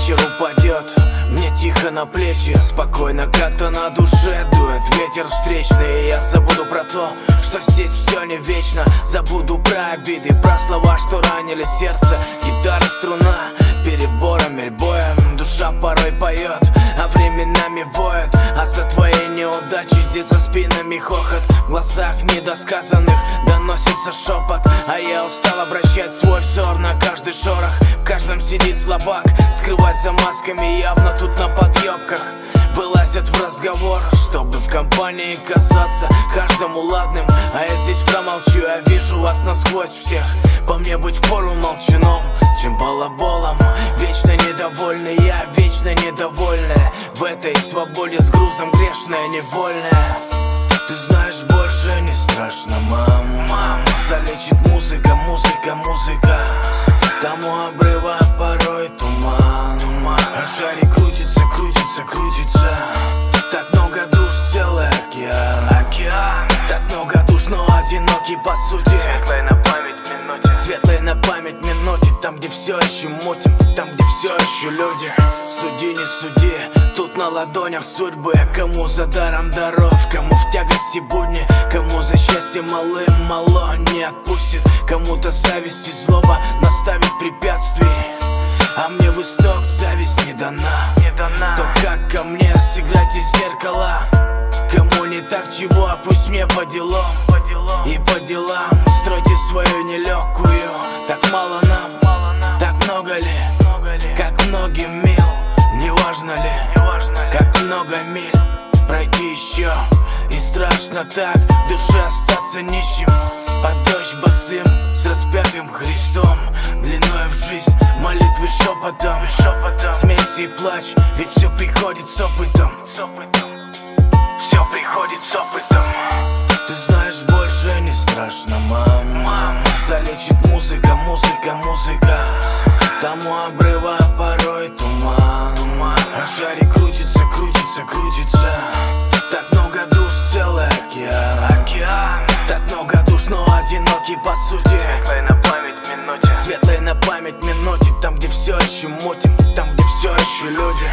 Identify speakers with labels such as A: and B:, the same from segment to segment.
A: вечер упадет мне тихо на плечи, спокойно как-то на душе дует ветер встречный. И я забуду про то, что здесь все не вечно. Забуду про обиды, про слова, что ранили сердце. Гитара, струна, перебором или боем. Душа порой поет, а временами воет. А за твои неудачи здесь за спинами хохот. В глазах недосказанных доносится шепот. А я устал обращать свой взор на каждый шорох. В каждом сидит слабак, скрывать за масками явно тут на подъебках. Вылазят в разговор, чтобы в компании казаться каждому ладным. А я здесь промолчу, я вижу вас насквозь всех. По мне быть впору молчуном, чем балаболом. Вечно недовольный я, вечно недовольная. В этой свободе с грузом грешная, невольная. Ты знаешь, больше не страшно, мам. Залечит музыка, музыка, музыка. Там у обрыва порой туман. А шарик крутится, крутится, крутится. Так много душ, целый океан. Так много душ, но одинокий по сути. Светлой на память минуте, светлой на память минуте. Там, где все еще мутим, там, где все еще люди. Суди, не суди, тут на ладонях судьбы. Кому за даром даров, кому в тягости будни. Кому за счастье малым мало не отпустит. Кому-то зависть и злоба наставит препятствий. А мне в исток зависть не дана. То как ко мне сыграть из зеркала. Кому не так чего, а пусть мне по делам. И по делам стройте свою нелегкую. Так мало нам, так много ли? Как многим мил, не важно ли? Как много миль пройти еще. И страшно так в душе остаться нищим. Под дождь босым, с распятым Христом. Длиною в жизнь, молитвы шепотом. Смейся и плачь, ведь все приходит с опытом. Все приходит с опытом. Ты знаешь, больше не страшно, мам. Залечит музыка, музыка, музыка. Там у обрыва порой туман. А шарик крутится, крутится, крутится. Так много душ, целый океан. Так много душ, но одинокий по сути. Светлой на память минуте, светлой на память минуте. Там, где все еще мутим, там, где все еще люди.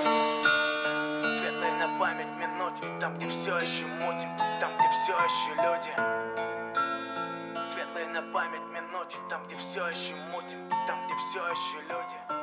A: Светлой на память минуте. Там, где все еще мутим, там, где все еще люди. Светлой на память минуте. Там, где все еще мутим, там, где все еще люди.